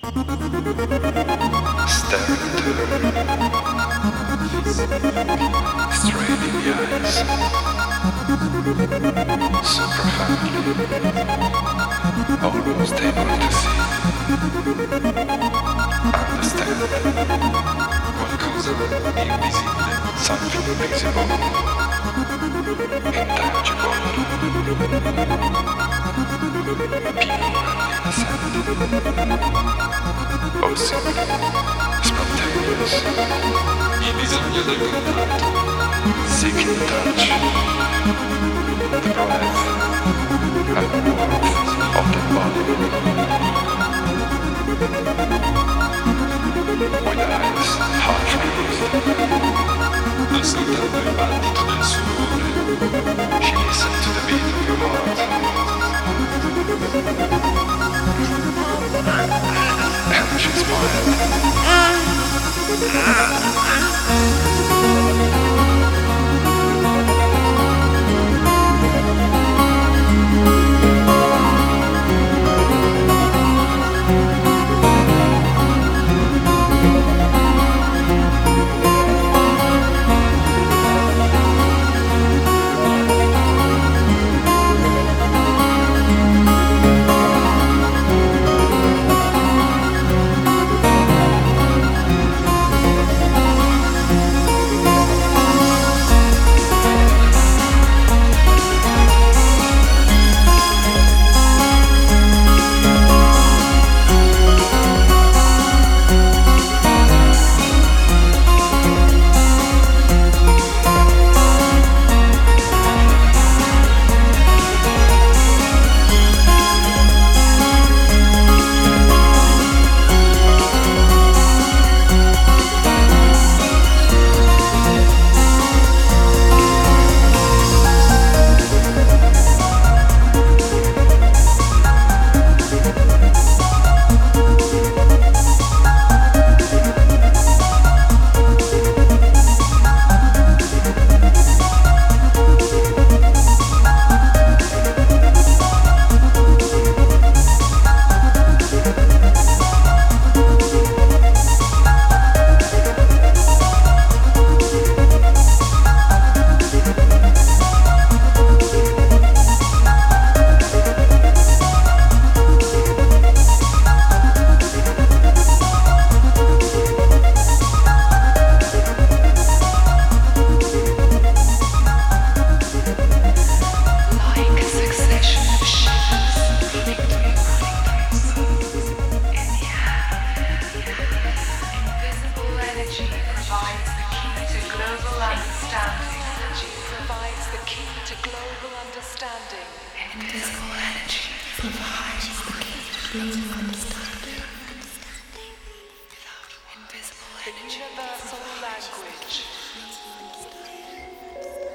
Staring into straight in the eyes, so profoundly, almost able to see, understand qualcosa di invisibile, something invisible, intangible, pure and innocent, possibly spontaneous. Il bisogno del contatto, seeking touch, the breath and warmth of the body. With eyes half closed, ascoltando il battito del suo cuore, she listened to the beat of your heart. And she smiled. Invisible energy provides the key to global understanding.